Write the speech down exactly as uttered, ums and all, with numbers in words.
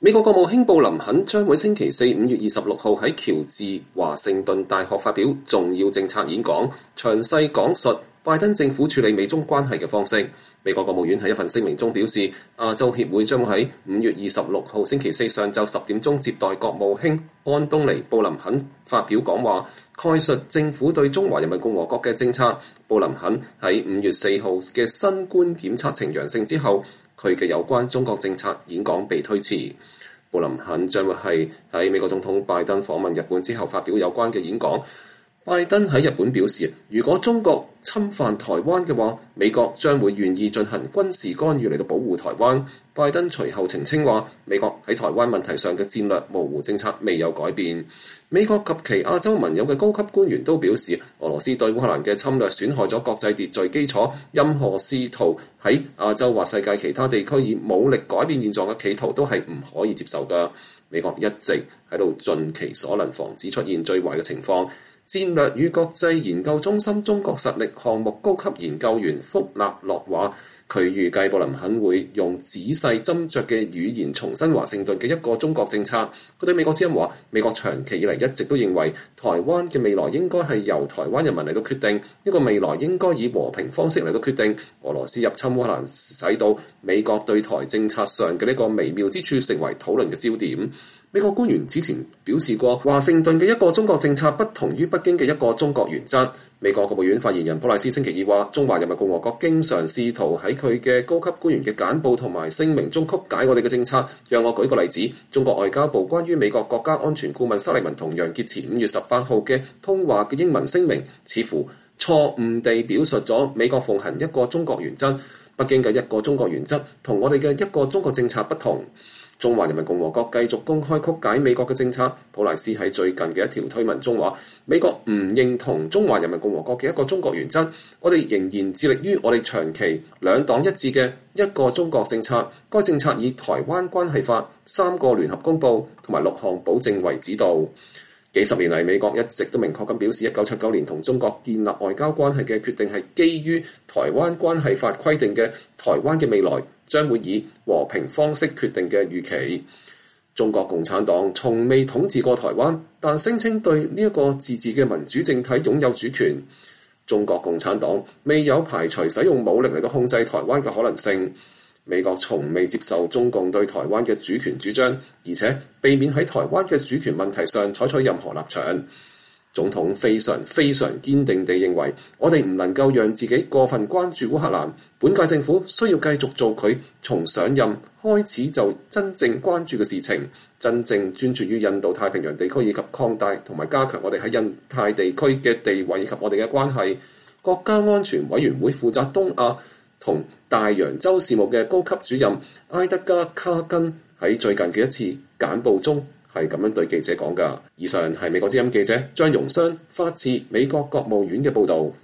美國國務卿布林肯將會星期四五月二十六號喺喬治華盛頓大學發表重要政策演講，詳細講述拜登政府處理美中關係嘅方式。美國國務院喺一份聲明中表示，亞洲協會將會喺五月二十六號星期四上晝十點鐘接待國務卿安東尼布林肯發表講話，概述政府對中華人民共和國嘅政策。布林肯喺五月四號嘅新冠檢測呈陽性之後，佢嘅有關中國政策演講被推遲。布林肯將會係喺美國總統拜登訪問日本之後發表有關嘅演講。拜登喺日本表示，如果中國侵犯台灣嘅話，美國將會願意進行軍事干預嚟到保護台灣。拜登隨後澄清話，美國喺台灣問題上嘅戰略模糊政策未有改變。美國及其亞洲盟友嘅高級官員都表示，俄羅斯對烏克蘭嘅侵略損害咗國際秩序基礎，任何試圖喺亞洲或世界其他地區以武力改變現狀嘅企圖都係唔可以接受㗎。美國一直喺度盡其所能防止出現最壞嘅情況。戰略與國際研究中心中國實力項目高級研究員福納洛話，佢預計布林肯會用仔細斟酌嘅語言重申華盛頓嘅一個中國政策。佢對美國之音話，美國長期以嚟一直都認為台灣嘅未來應該係由台灣人民嚟到決定，呢個未來應該以和平方式嚟到決定。俄羅斯入侵烏克蘭使到美國對台政策上嘅呢個微妙之處成為討論嘅焦點。美國官員之前表示過，華盛頓嘅一個中國政策不同於北京嘅一個中國原則。美國國務院發言人普賴斯星期二話，中華人民共和國經常試圖喺佢嘅高級官員嘅簡報同埋聲明中曲解我哋嘅政策。讓我舉個例子，中國外交部關於美國國家安全顧問沙利文同楊潔篪五月十八號嘅通話嘅英文聲明，似乎錯誤地表述咗美國奉行一個中國原則。北京嘅一個中國原則同我哋嘅一個中國政策不同。中華人民共和國繼續公開曲解美國嘅政策。普賴斯喺最近嘅一條推文中話，美國唔認同中華人民共和國嘅一個中國原則，我哋仍然致力於我哋長期兩黨一致嘅一個中國政策。該政策以台灣關係法、三個聯合公報同埋六項保證為指導。幾十年嚟，美國一直都明確咁表示，一九七九年同中國建立外交關係嘅決定係基於台灣關係法規定嘅台灣嘅未來將會以和平方式決定嘅預期。中國共產黨從未統治過台灣，但聲稱對呢一個自治嘅民主政體擁有主權。中國共產黨未有排除使用武力嚟到控制台灣嘅可能性。美國從未接受中共對台灣嘅主權主張，而且避免喺台灣嘅主權問題上採取任何立場。總統非常非常堅定地認為，我哋唔能夠讓自己過分關注烏克蘭。本屆政府需要繼續做佢從上任開始就真正關注嘅事情，真正專注於印度太平洋地區以及擴大同埋加強我哋喺印太地區嘅地位以及我哋嘅關係。國家安全委員會負責東亞同大洋洲事務嘅高級主任埃德加·卡根喺最近嘅一次簡報中係咁樣對記者講㗎。以上係美國之音記者張榮湘發自美國國務院嘅報導。